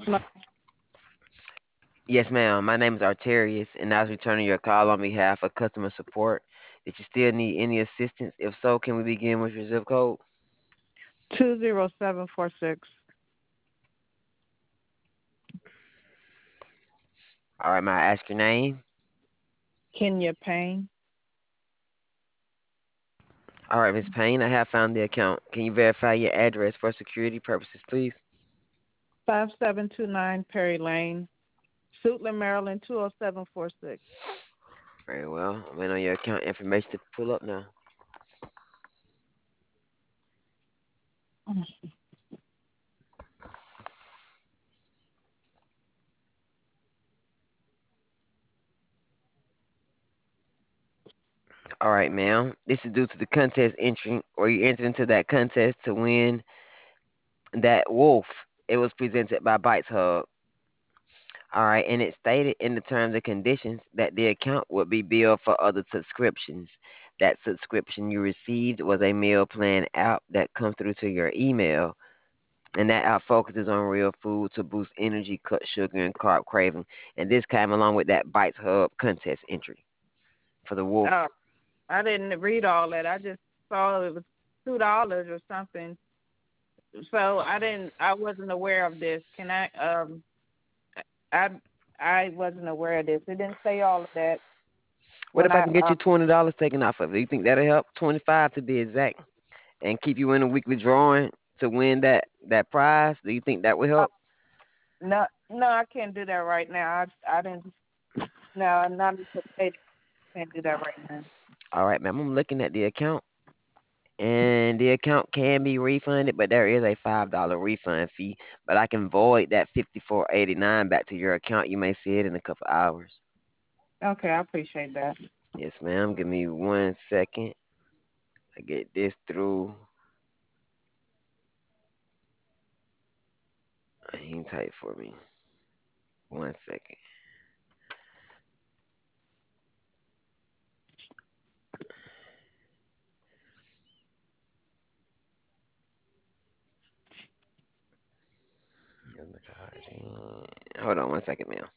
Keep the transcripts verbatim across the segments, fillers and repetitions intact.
Yes, ma'am. My name is Arterius, and I was returning your call on behalf of customer support. Did you still need any assistance? If so, can we begin with your zip code? Two zero seven four six. All right, may I ask your name? Kenya Payne. All right, Miss Payne, I have found the account. Can you verify your address for security purposes, please? Five seven two nine Perry Lane, Suitland, Maryland two oh seven four six. Very well. I'm waiting on your account information to pull up now. All right, ma'am. This is due to the contest entry, or you entered into that contest to win that wolf. It was presented by Bites Hub. All right, and it stated in the terms and conditions that the account would be billed for other subscriptions. That subscription you received was a meal plan app that comes through to your email, and that app focuses on real food to boost energy, cut sugar, and carb craving. And this came along with that Bites Hub contest entry for the Oh, wolf. I didn't read all that. I just saw it was two dollars or something. So I didn't. I wasn't aware of this. Can I? Um, I I wasn't aware of this. It didn't say all of that What when if I I. can get Uh, you twenty dollars taken off of it? You think that'll help? Twenty-five to be exact, and keep you in a weekly drawing to win that that prize. Do you think that would uh, help? no, no, I can't do that right now. I I didn't. No, I'm not participating. Can't do that right now. All right, ma'am. I'm looking at the account. And the account can be refunded, but there is a five dollar refund fee. But I can void that fifty-four eighty-nine back to your account. You may see it in a couple hours. Okay, I appreciate that. Yes, ma'am. Give me one second. I get this through. Hang tight for me. One second. Hold on one second, ma'am.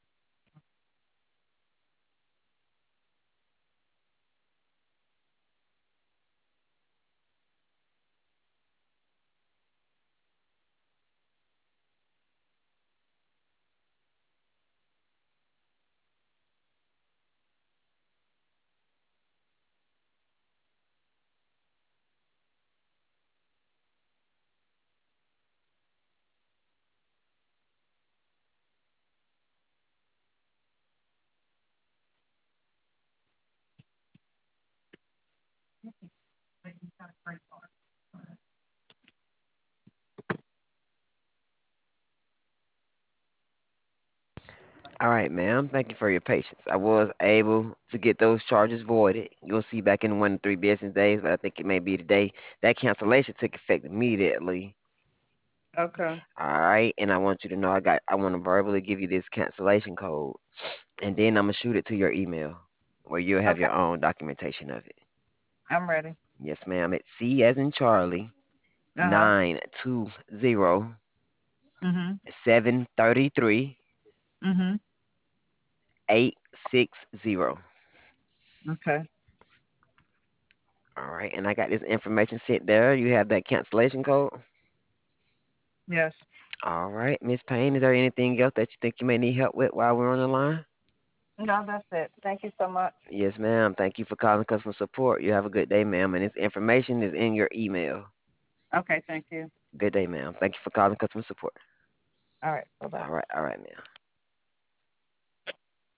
All right, ma'am. Thank you for your patience. I was able to get those charges voided. You'll see back in one to three business days, but I think it may be today. That cancellation took effect immediately. Okay. All right, and I want you to know I got I want to verbally give you this cancellation code, and then I'm gonna shoot it to your email, where you'll have Okay. your own documentation of it. I'm ready. Yes, ma'am. It's C as in Charlie, Uh huh. nine two zero Mhm. seven thirty three Mhm. eight six zero. Okay. All right, and I got this information sent there. You have that cancellation code. Yes. All right, Miss Payne, is there anything else that you think you may need help with while we're on the line? No, that's it. Thank you so much. Yes, ma'am. Thank you for calling customer support. You have a good day, ma'am. And this information is in your email. Okay. Thank you. Good day, ma'am. Thank you for calling customer support. All right. Bye bye. All right, all right, ma'am.